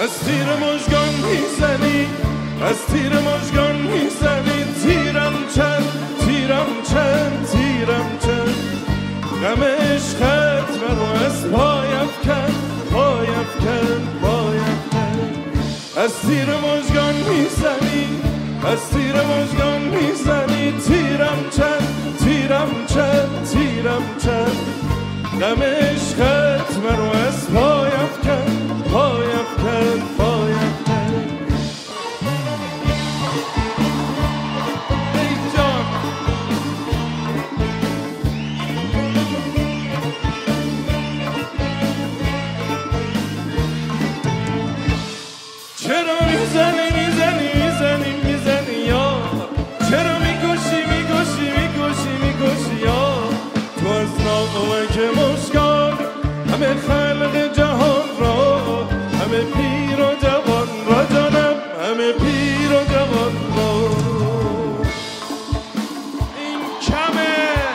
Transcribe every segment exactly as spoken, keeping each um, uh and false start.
از تیر مژگان میزنی، از تیر مژگان میزنی. تیرم چند، تیرم چند، تیرم چند. غم عشقت منو از پایم کن، پایم کن، پایم کن. از تیر مژگان میزنی، از تیر مژگان میزنی. تیرم چند، تیرم چند، تیرم چند. غم عشقت منو از پایم کن، پایم کن، پایم کن. ای جان چرا میزنی میزنی میزنی میزنی یا چرا میکشی میکشی میکشی میکشی یا تو از ناقمک مژگان همه خلق جهان را، همه پیر و جوان را جانم، همه پیر و جوان را. این کمه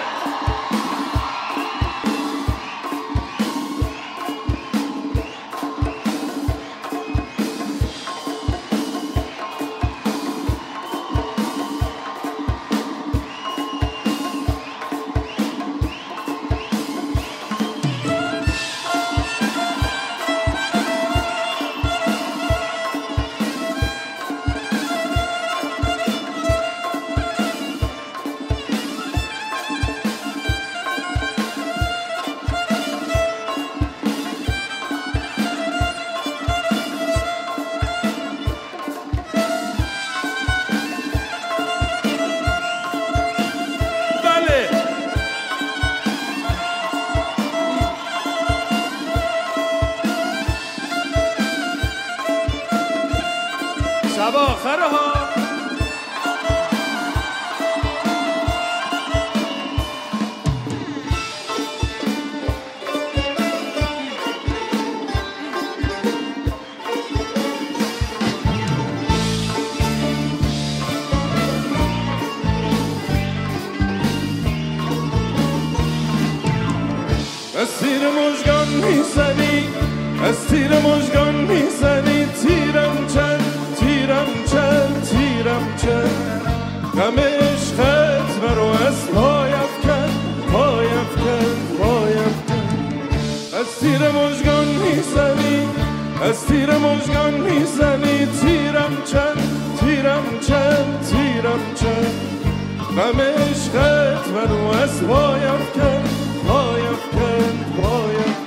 شب آخره ها. از تیر مژگان میزنی، از تیر مژگان میزنی. تیرم چند، تیرم چند، تیرم چند. غم عشقت مرو از پایم کن، پایم کن، پایم کن. از تیر مژگان میزنی، از تیر مژگان میزنی. تیرم چند، تیرم چند، تیرم چند. غم عشقت منو از پایم کن، پایم کن، پایم کن.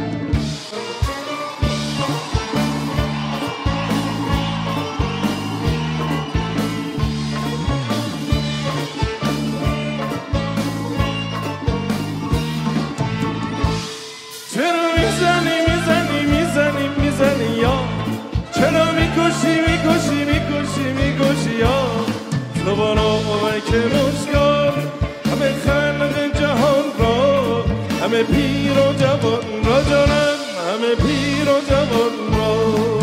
چرا میزنی میزنی میزنی میزنی یا چرا میکشی میکشی میکشی میکشی یا تو با ناقمک مژگان همه خلق جهان را، همه پیر و جوان را جانم، همه پیر و جوان را.